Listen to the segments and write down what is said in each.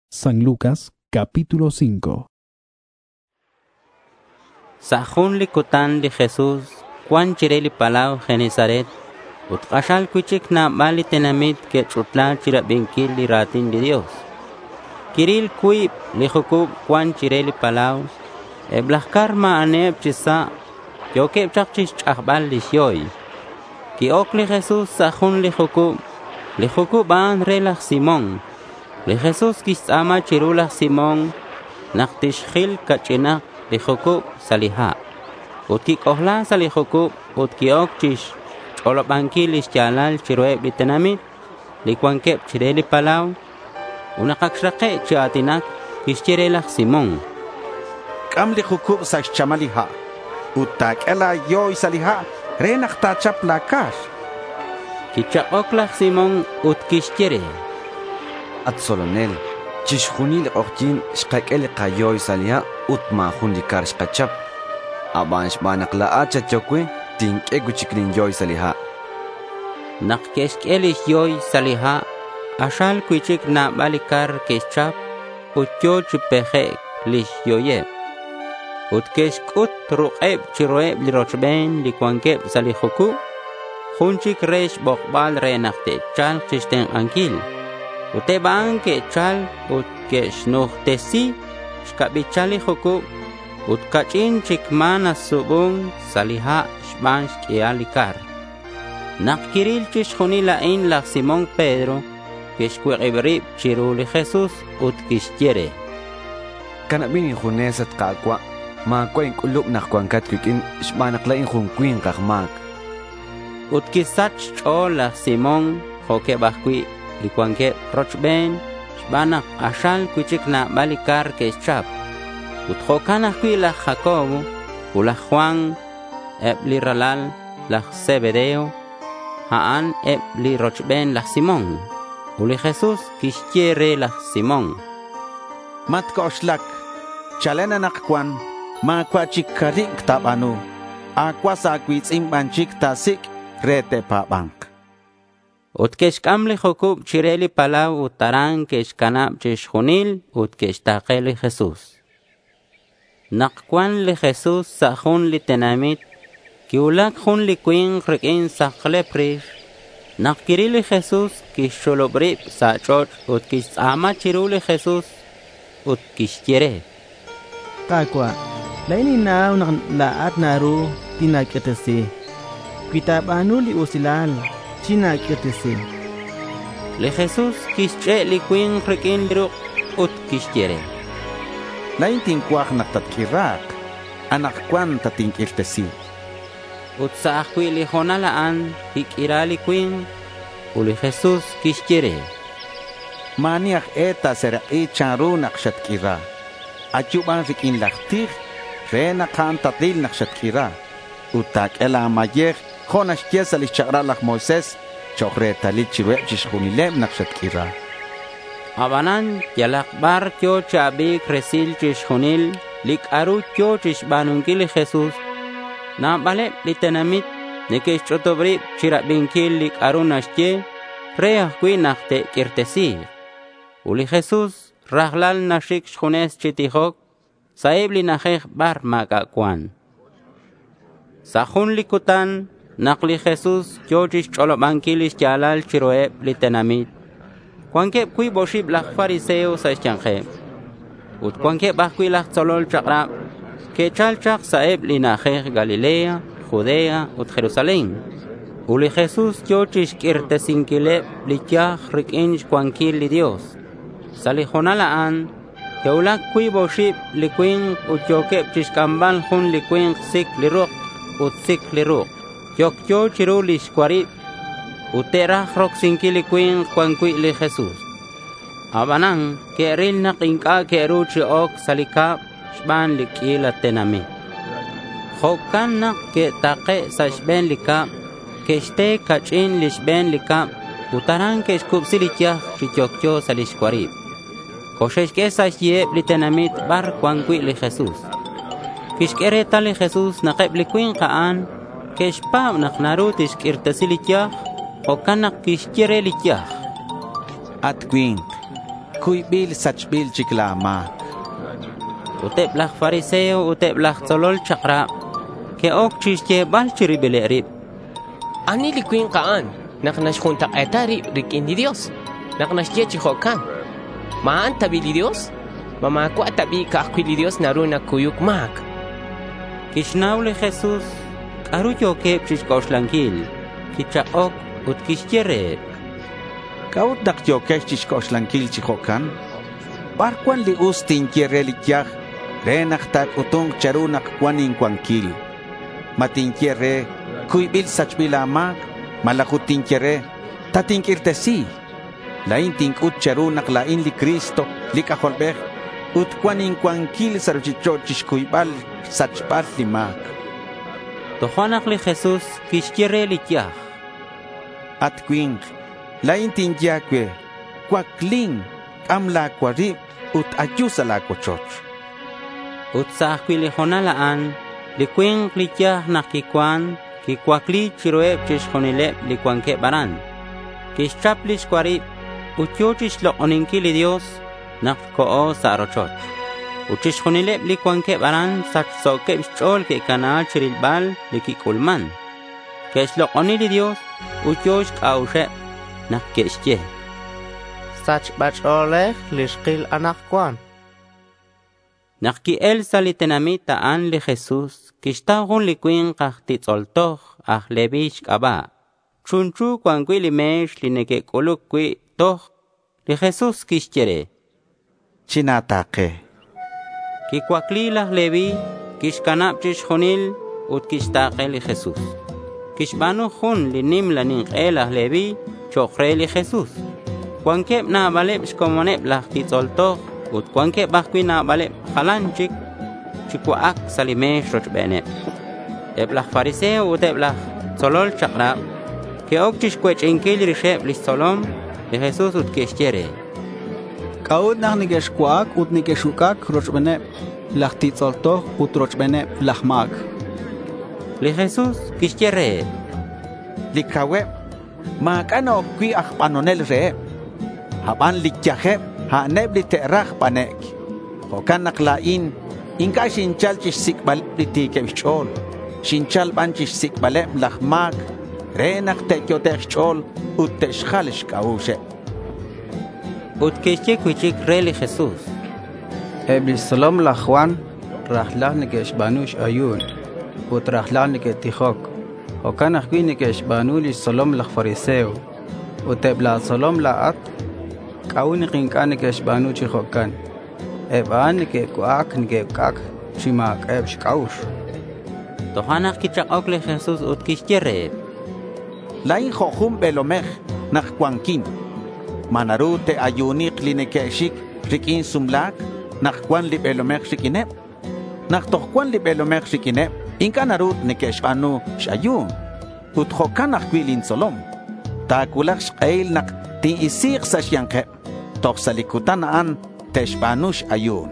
San Lucas, capítulo 5. Sahun likutan li Jesús, Juan chireli palau Genesaret, utqashal kuchik na bali tenamit ke chutla chirabinkil li ratin li Dios. Kiril kuib li jukub Juan chireli palau, eblahkar ma aneb chisa, yokeb chakchis chahbal li shioy. Ki ok li Jesús sahun li jukub an relach Simón. Li Jesús kisama chirulach Simón, naktishkhil kachinak li jukub saliha. Utki kohla sali jukub, utki okchish, cholobankil ischalal chirueb li tenamit, li kwankeb chireli palau, unakakshrake chiatinak kishchirelach Simón. Kam li jukub sash chamaliha, utak ela yoy saliha, renach tachap lakash. Kichakoklach Simón utkishchire. At solonel, chishkhunil oqjin shqakeli qayoy saliha utmahun likar shqachap. Aban shbanaqla acha chokwe tinke guchiklin yoy saliha. Naqkeshkelish yoy saliha, ashal kuichik na balikar keshchap, utyo chipeje lish yoyeb. Utkeshkut ruqeb chiroeb lirochben likwankeb salihuku, hunchik resh bokbal renaqte chal chishten ankil. Uteban ke chal utkeshnuhtesi shkabichali huku, utkachin chikmana subung saliha shban shkialikar. Nakiril chishkhunila in la Simón Pedro, keshkweqibrib chiruli Jesús utkishtiere. Kanabini junesat qaqwa, ma kwen kulub nakwankat kukin shbanaqla in junquin qaqmak. Utkisach cho la Simón jokebahkwi likwanke rochben shbanak ashal kuchik na balikar keshchap. Utjokanahkwi la Jacobo, ula Juan, ebli ralal la Zebedeo, haan ebli rochben la Simón. Uli Jesús kishtiere la Simón. Matkoshlak, chalena nakwan, ma kwachik karik tabanu, akwasa kwitz imbanchik tasik rete pabank. Utkeshkam li jukub chireli palau utaran keshkanab chishkhunil utkeshtaqeli Jesús. Nakwan li Jesús sahun li tenamit, kiulak hun li quin rikin sakleprish, nakiri li Jesús kisholobrib sachot utkisama chiru li Jesús utkishtiere. Kakwa, laini na laat naru tinakitasi, kitabanu li usilal, chinakitasi. Li Jesús kishche li quin rikin liruk utkishtiere. Lain tinkwak naktatkirak, anak kwan tatingkiltesi. Utsaahkwi li honalaan hikirali quin, uli Jesús kishtiere. Maniak eta serai charu nakshatkira. Achuban rikin laktik, rena kan tatil nakshatkira. Utak ela mayek, honash kiesa li chakralak Moises, chokre talit chirwek chishkunilem nakshatkira. Abanan yalakbar kyo chabik resil chishkhunil, lik aru kyo chishbanunkil Jesús. Na balep li tenamit, nekesh chotobrib chirabinkil lik aru nashye, reahkwi nakte kirtesir. Uli Jesús rahlal nashik shkhunes chitihok, saib li najek bar magakwan. Sahun likutan, nakli Jesús kyo chish cholobankilis yalal chiroeb li tenamit. Kwankeb kui boshib lak fariseo sa ischange. Ut kwankeb bakwi lak tzolol chakrab, ke chalchak saeb li najek Galilea, Judea, ut Jerusalén. Uli Jesús kyo chish kirtesinkileb li kyaj rikinj kwankil li Dios. Salihonalaan, ke ulak kui boshib li quin ut yokeb chish kambal hun li quin sik li ruk, ut sik li ruk. Yok yo chiru li shkwarib, uterah rok sinkili quin kwankwi li Jesús. Abanang keril na kinka keru chiok salikap shban likila tenamit. Hokan na ke take sa shben likap, keshte kachin li shben likap, utaran keshkub silikya chikyokyo sa lishkwarib. Kosheshke sa shieb li tenamit bar kwankwi li Jesús. Kishkereta li Jesús na keb li quin kaan, keshpam naknarut ishkirtasilikya, o kanak kishkire likyah. At queen, Kuybil sachbil chiklamak. Utep lach fariseo utep lach tzolol chakra. Ke ok chishye bal chiribelerib. Ani liquin kaan. Naknash junta etari rikin di Dios. Naknash ye chihokan. Maan tabi li Dios. Mamaku atabi kakwili Dios naruna kuyuk mak. Kishnawle Jesus. Aruyo kep chishkoshlanquil. Kichaok ut kishyereb. Kaut dak yo kesh chishkoshlanquil chihokan. Barkwan li ustin kierelikyah. Renak tak utung charunak kwanin kwankil. Matinkiere, kuybil sachbilamak, malakutinkiere, tatinkirtesi. Lain tinkut charunak lain li Cristo, li kaholbeh, ut kwanin kwankil saruchichochish kuybal sachbal limak. Tohonak li Jesus kishkiere likyah. At kwing, lain tinkyakwe, kwakling, amla kwarib, ut ayusala kochoch. Utsahkwili honalaan, likwing likyah nakikwan, kikwakli chiroeb chishonileb likwanke baran. Kishchaplish kwarib, utyochish looninkili Dios, nakoo sa arochot. Uchishonileb likwanke baran, sachsokeb chol ke kanal chirilbal likikulman. Kesh loonili Dios, utyosh kausheb, nakeshye. Sach bacholech lishkil anakwan. Nakki el salitenamit taan li Jesus, kishtagun likwin kahtitzoltoh ah levish kaba. Chunchu kwankwi limesh lineke kolukwi toh li Jesus kishkere. Chinatake. Kikwakli lah levi, kishkanap chishonil ut kishtake li Jesus. Kishbanu hun linim laning elah levi, chokre li Jesus. Kwankep na baleb shkomonep lah titzoltoh, ut kwanke bakwi na balep halanchik chikwaak salimesh rochbene eblah fariseo ut eblah tzolol chakra ke ok chishkwech inkil risheb lisolom de Jesus ut keshtere Kaud nach nigeshkwak ut nigeshukak rochbene lachtitzoltoh ut rochbene lahmak li Jesus keshtere Likawe makano kwi akpanonel re haban likyahe ha nebli terach panek. Hokan naklain, inka shinchal chish sikbal liti kevchol. Shinchal ban chish sikbalem lahmak. Renak tekyo techchol ut techchalish kaushe. Ut keshche kwichik reli Jesus. Ebli salom la Juan, rahlah nikesh banush ayun. Ut rahlah niketihok. Hokan akwi nikesh banuli salom la fariseo. Ut ebla salom la at. Kauni kinkan nikesh banu chihokan. Eban nike kuak nike kak chimak ebsh kaush. Tohanak kichak le Jesus ut kishkere. Lain hohum belomech nach kwankin. Manaru te ayunik linekeshik rikin sumlak nach kwan li belomech shikinep. Nach tohkwan li belomech shikinep. Inka narut nikesh banu shayun. Ut hokan nach kwilin solom. Takulak shkail nak tin isik sa syankep. Tok salikutanaan teshbanush ayun.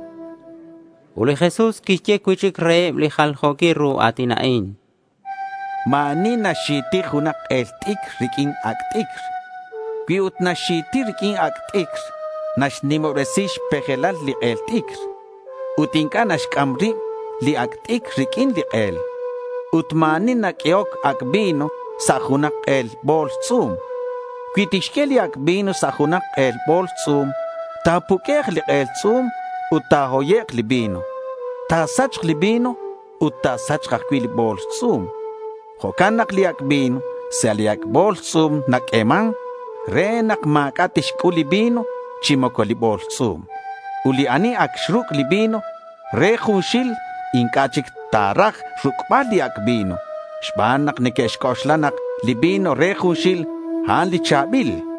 Uli Jesus kishche kwichik re li halhoki ru atinain. Mani na shiti hunak eltik rikin aktik. Kwiut na shiti rikin aktik. Nash nimoresish pejelal li eltik. Utinka nash kamri li aktik rikin li el. Utmani na kiok akbino sa hunak el bol tsum. Kwitishkeli akbino sa hunak el bol tsum, tapukek li el tsum, utahoyek li bino. Tasach li bino, utasach kakwili bol tsum. Hokanak li akbino, saliak bol tsum nak emang, renak makatishkuli bino, chimokoli bol tsum. Uli ani akshruk li bino, rehunshil, inkachik tarak rukbali akbino. Shbanak nikeshkoshlanak li bino rehunshil, Han li chabil.